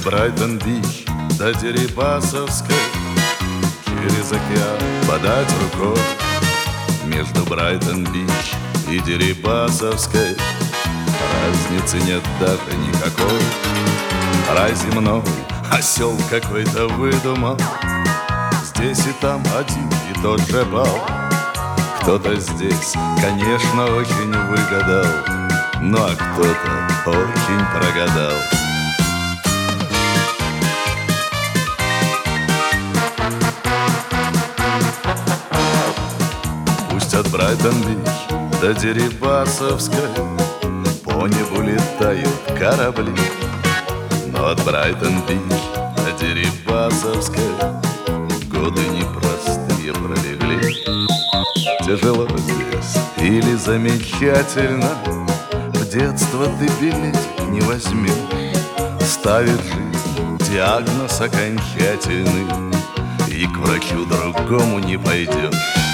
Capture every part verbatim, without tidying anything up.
Брайтон-Бич до Дерибасовской, через океан подать рукой. Между Брайтон-Бич и Дерибасовской разницы нет даже никакой. Рай земной осел какой-то выдумал, здесь и там один и тот же бал. Кто-то здесь, конечно, очень выгадал, ну а кто-то очень прогадал. Пусть от Брайтон-Бич до Дерибасовской по небу летают корабли, но от Брайтон-Бич до Дерибасовской годы непростые пролегли. Тяжело здесь или замечательно, в детство ты билетик не возьмешь. Ставит жизнь диагноз окончательный, и к врачу другому не пойдешь.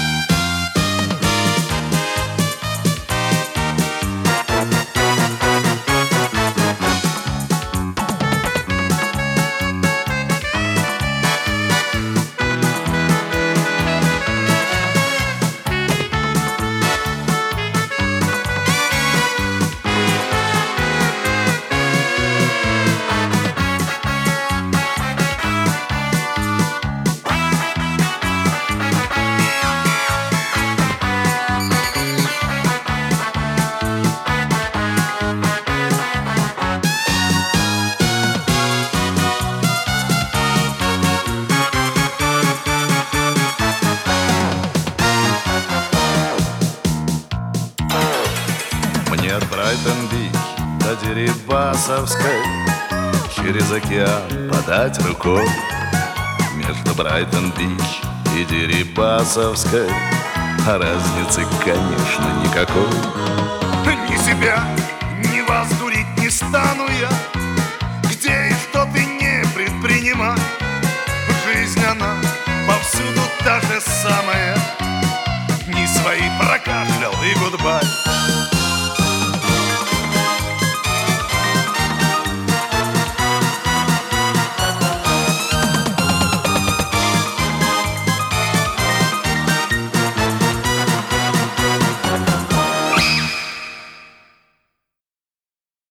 Мне от Брайтон-Бич до Дерибасовской через океан подать рукой. Между Брайтон-Бич и Дерибасовской разницы, конечно, никакой. Ни себя, ни вас дурить не стану я.